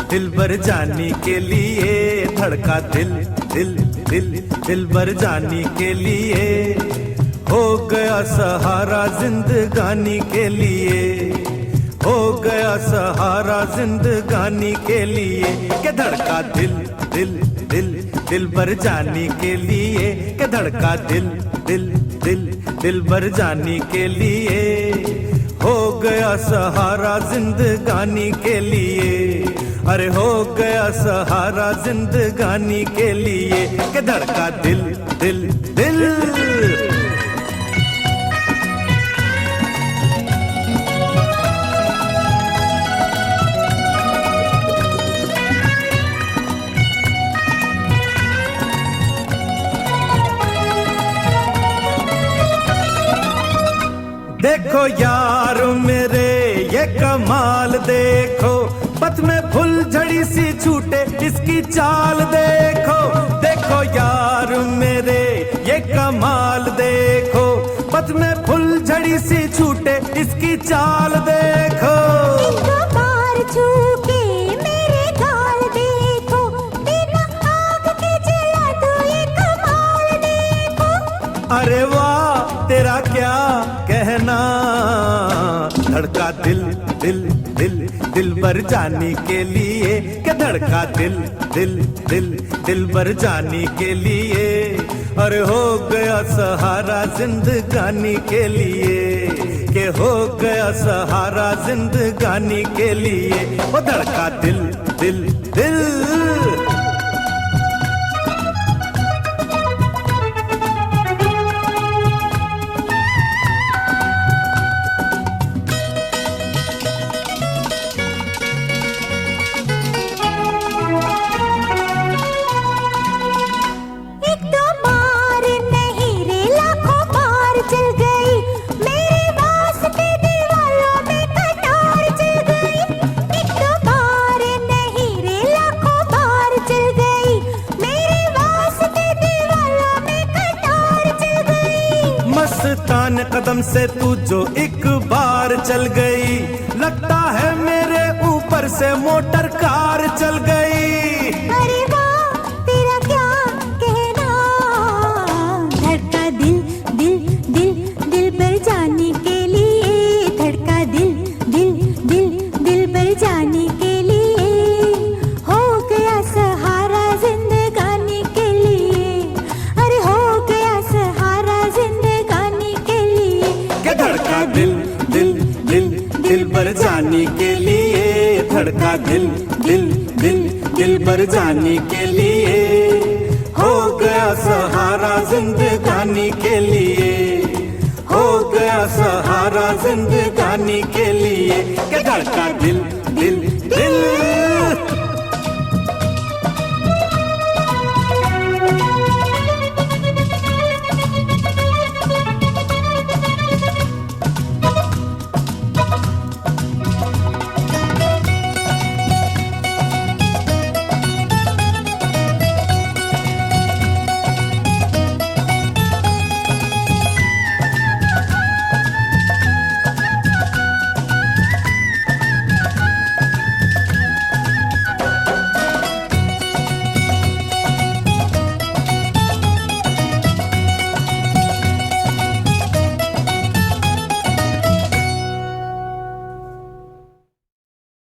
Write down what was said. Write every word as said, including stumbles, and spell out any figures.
दिल भर जाने के लिए धड़का दिल दिल दिल दिल भर जाने के लिए हो गया सहारा जिंदगानी के लिए हो गया सहारा जिंदगानी के लिए के धड़का दिल दिल दिल दिल भर जाने के लिए के धड़का दिल दिल दिल दिल भर जाने के लिए हो गया सहारा जिंदगानी के लिए अरे हो गया सहारा जिंदगानी के लिए के धड़का दिल दिल दिल देखो यार मेरे ये कमाल देखो पथ में फुल झड़ी सी छूटे इसकी चाल देखो देखो यार मेरे ये कमाल देखो पथ में फुल झड़ी सी छूटे इसकी चाल देखो बार छूके मेरे गाल देखो बिना आग के जला दो ये कमाल देखो अरे वाह तेरा क्या कहना धड़का दिल दिल दिल दिल भर जाने के लिए क्या धड़का दिल दिल दिल दिल भर जाने के लिए अरे हो गया सहारा जिंदगानी के लिए के हो गया सहारा जिंदगानी के लिए वो धड़का दिल दिल दिल मस्तान कदम से तू जो एक बार चल गई लगता है मेरे ऊपर से मोटर कार चल गई अरे वाह तेरा क्या कहना धड़का दिल दिल दिल दिल भर जाने के लिए धड़का दिल दिल दिल दिल भर जाने के लिए हो गया सहारा जिंदगानी के लिए अरे हो गया सहारा जिंदगानी के लिए के धड़का दिल दिल दिल दिल भर जाने के लिए धड़का दिल दिल दिल दिल भर जाने के लिए हो गया सहारा जिंदगानी के लिए हो गया सहारा जिंदगानी के लिए के धड़का दिल दिल दिल